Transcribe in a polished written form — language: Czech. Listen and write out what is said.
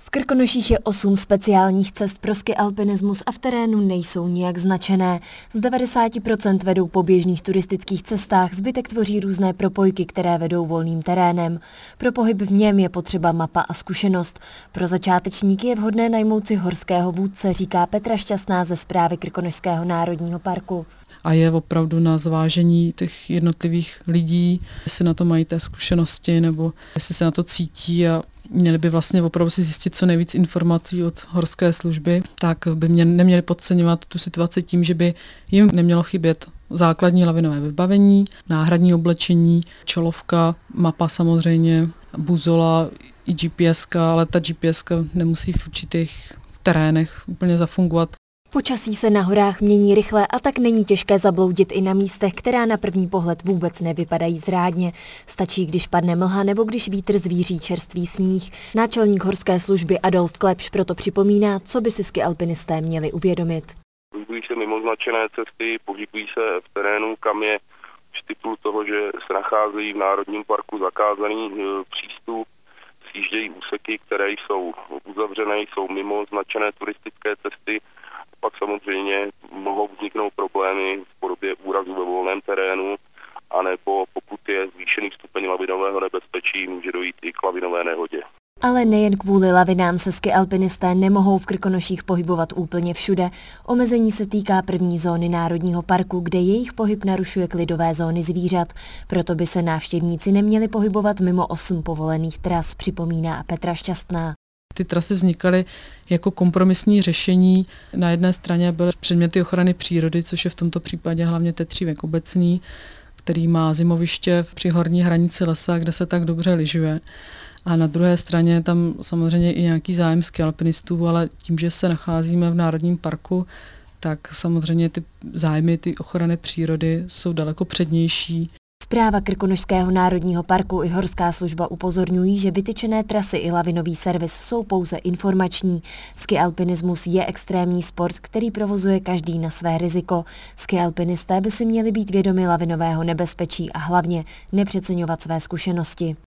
V Krkonoších je 8 speciálních cest pro skialpinismus a v terénu nejsou nijak značené. Z 90% vedou po běžných turistických cestách, zbytek tvoří různé propojky, které vedou volným terénem. Pro pohyb v něm je potřeba mapa a zkušenost. Pro začátečníky je vhodné najmout si horského vůdce, říká Petra Šťastná ze Správy Krkonošského národního parku. A je opravdu na zvážení těch jednotlivých lidí, jestli na to mají té zkušenosti nebo jestli se na to cítí a měli by vlastně opravdu si zjistit co nejvíc informací od horské služby, tak by neměli podceňovat tu situaci tím, že by jim nemělo chybět základní lavinové vybavení, náhradní oblečení, čelovka, mapa samozřejmě, buzola i GPSka, ale ta GPSka nemusí v určitých terénech úplně zafungovat. Počasí se na horách mění rychle a tak není těžké zabloudit i na místech, která na první pohled vůbec nevypadají zrádně. Stačí, když padne mlha nebo když vítr zvíří čerstvý sníh. Náčelník horské služby Adolf Klepš proto připomíná, co by si skialpinisté měli uvědomit. Pohybují se mimo značené cesty, pohybují se v terénu, kam je z titulu toho, že se nacházejí v Národním parku zakázaný přístup, sjíždějí úseky, které jsou uzavřené, jsou mimo značené turistické cesty. Pak samozřejmě mohou vzniknout problémy v podobě úrazu ve volném terénu, anebo pokud je zvýšený stupeň lavinového nebezpečí, může dojít i k lavinové nehodě. Ale nejen kvůli lavinám se skialpinisté nemohou v Krkonoších pohybovat úplně všude. Omezení se týká první zóny Národního parku, kde jejich pohyb narušuje klidové zóny zvířat. Proto by se návštěvníci neměli pohybovat mimo 8 povolených tras, připomíná Petra Šťastná. Ty trasy vznikaly jako kompromisní řešení. Na jedné straně byly předměty ochrany přírody, což je v tomto případě hlavně Tetřívek obecný, který má zimoviště při horní hranici lesa, kde se tak dobře lyžuje. A na druhé straně je tam samozřejmě i nějaký zájem skialpinistů, ale tím, že se nacházíme v Národním parku, tak samozřejmě ty zájmy ty ochrany přírody jsou daleko přednější. Správa Krkonošského národního parku i horská služba upozorňují, že vytyčené trasy i lavinový servis jsou pouze informační. Skialpinismus je extrémní sport, který provozuje každý na své riziko. Skialpinisté by si měli být vědomi lavinového nebezpečí a hlavně nepřeceňovat své zkušenosti.